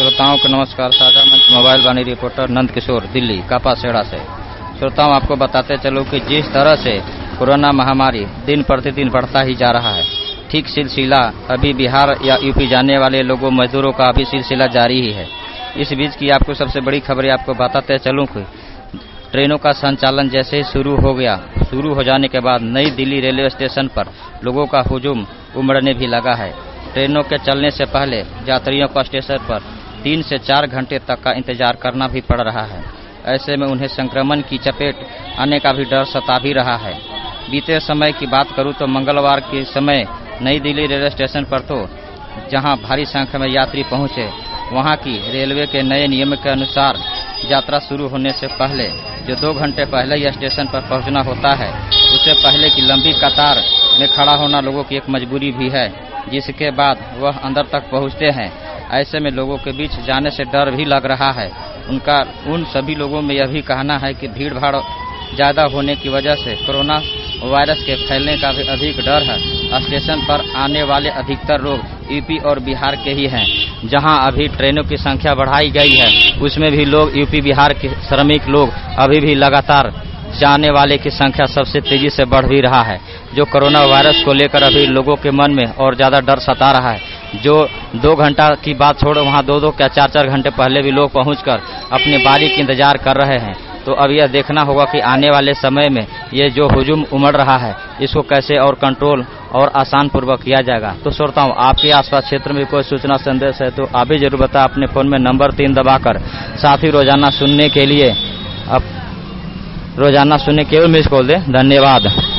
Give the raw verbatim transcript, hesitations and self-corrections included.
श्रोताओं को नमस्कार। साझा मंच मोबाइल वाणी रिपोर्टर नंद किशोर, दिल्ली कापासेड़ा से। श्रोताओं, आपको बताते चलो कि जिस तरह से कोरोना महामारी दिन प्रतिदिन बढ़ता ही जा रहा है, ठीक सिलसिला अभी बिहार या यूपी जाने वाले लोगों मजदूरों का अभी सिलसिला जारी ही है। इस बीच की आपको सबसे बड़ी खबरें आपको बताते चलूं कि ट्रेनों का संचालन जैसे ही शुरू हो गया, शुरू हो जाने के बाद नई दिल्ली रेलवे स्टेशन पर लोगों का हुजूम उमड़ने भी लगा है। ट्रेनों के चलने से पहले यात्रियों को स्टेशन पर तीन से चार घंटे तक का इंतजार करना भी पड़ रहा है। ऐसे में उन्हें संक्रमण की चपेट आने का भी डर सता भी रहा है। बीते समय की बात करूं तो मंगलवार के समय नई दिल्ली रेलवे स्टेशन पर तो जहां भारी संख्या में यात्री पहुंचे, वहां की रेलवे के नए नियम के अनुसार यात्रा शुरू होने से पहले जो दो घंटे पहले यह स्टेशन पर पहुंचना होता है, उससे पहले की लंबी कतार में खड़ा होना लोगों की एक मजबूरी भी है, जिसके बाद वह अंदर तक पहुंचते हैं। ऐसे में लोगों के बीच जाने से डर भी लग रहा है। उनका उन सभी लोगों में यह भी कहना है कि भीड़ भाड़ ज्यादा होने की वजह से कोरोना वायरस के फैलने का भी अधिक डर है। स्टेशन पर आने वाले अधिकतर लोग यूपी और बिहार के ही हैं। जहां अभी ट्रेनों की संख्या बढ़ाई गई है, उसमें भी लोग यूपी बिहार के श्रमिक लोग अभी भी लगातार जाने वाले की संख्या सबसे तेजी से बढ़ भी रहा है, जो कोरोना वायरस को लेकर अभी लोगों के मन में और ज्यादा डर सता रहा है। जो दो घंटा की बात छोड़ो, वहां दो दो क्या चार चार घंटे पहले भी लोग पहुंचकर अपनी बारी की इंतजार कर रहे हैं। तो अब यह देखना होगा कि आने वाले समय में ये जो हुजूम उमड़ रहा है, इसको कैसे और कंट्रोल और आसान पूर्वक किया जाएगा। तो श्रोताओं, आपके आसपास क्षेत्र में कोई सूचना संदेश है तो आप भी जरूर बताएं अपने फोन में नंबर तीन दबाकर। साथ ही रोजाना सुनने के लिए अब रोजाना सुनने केवल मिस कॉल दें। धन्यवाद।